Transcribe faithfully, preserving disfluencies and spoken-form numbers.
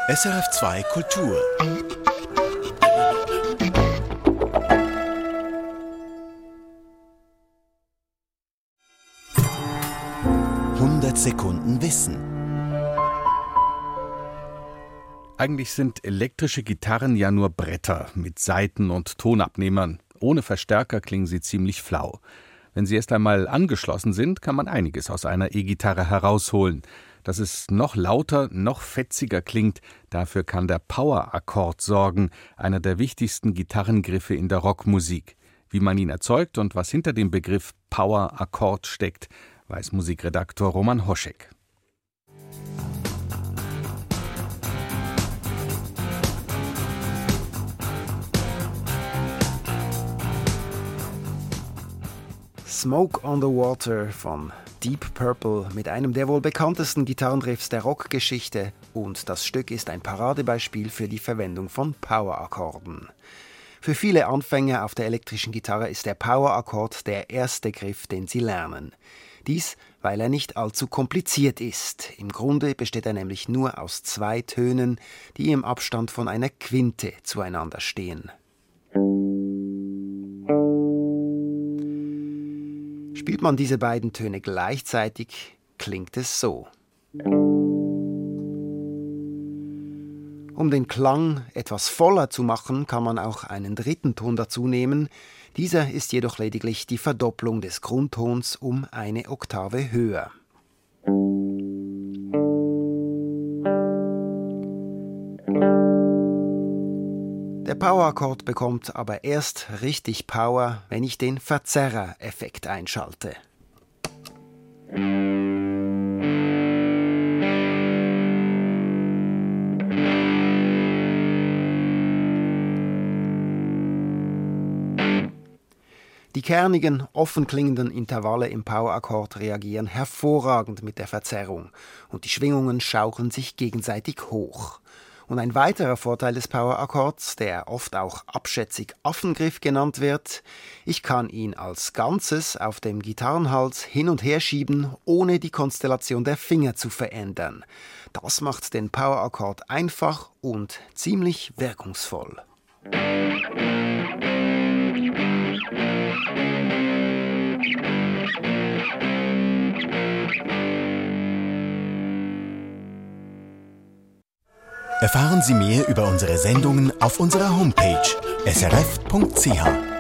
S R F zwei Kultur. hundert Sekunden Wissen. Eigentlich sind elektrische Gitarren ja nur Bretter mit Saiten und Tonabnehmern. Ohne Verstärker klingen sie ziemlich flau. Wenn sie erst einmal angeschlossen sind, kann man einiges aus einer E-Gitarre herausholen. Dass es noch lauter, noch fetziger klingt, dafür kann der Power-Akkord sorgen, einer der wichtigsten Gitarrengriffe in der Rockmusik. Wie man ihn erzeugt und was hinter dem Begriff Power-Akkord steckt, weiß Musikredaktor Roman Hoschek. Smoke on the Water von Deep Purple mit einem der wohl bekanntesten Gitarrenriffs der Rockgeschichte, und das Stück ist ein Paradebeispiel für die Verwendung von Power-Akkorden. Für viele Anfänger auf der elektrischen Gitarre ist der Power-Akkord der erste Griff, den sie lernen. Dies, weil er nicht allzu kompliziert ist. Im Grunde besteht er nämlich nur aus zwei Tönen, die im Abstand von einer Quinte zueinander stehen. Spielt man diese beiden Töne gleichzeitig, klingt es so. Um den Klang etwas voller zu machen, kann man auch einen dritten Ton dazu nehmen. Dieser ist jedoch lediglich die Verdopplung des Grundtons um eine Oktave höher. Der Power-Akkord bekommt aber erst richtig Power, wenn ich den Verzerrer-Effekt einschalte. Die kernigen, offen klingenden Intervalle im Power-Akkord reagieren hervorragend mit der Verzerrung und die Schwingungen schaukeln sich gegenseitig hoch. Und ein weiterer Vorteil des Power-Akkords, der oft auch abschätzig Affengriff genannt wird: Ich kann ihn als Ganzes auf dem Gitarrenhals hin und her schieben, ohne die Konstellation der Finger zu verändern. Das macht den Power-Akkord einfach und ziemlich wirkungsvoll. Erfahren Sie mehr über unsere Sendungen auf unserer Homepage s r f punkt c h.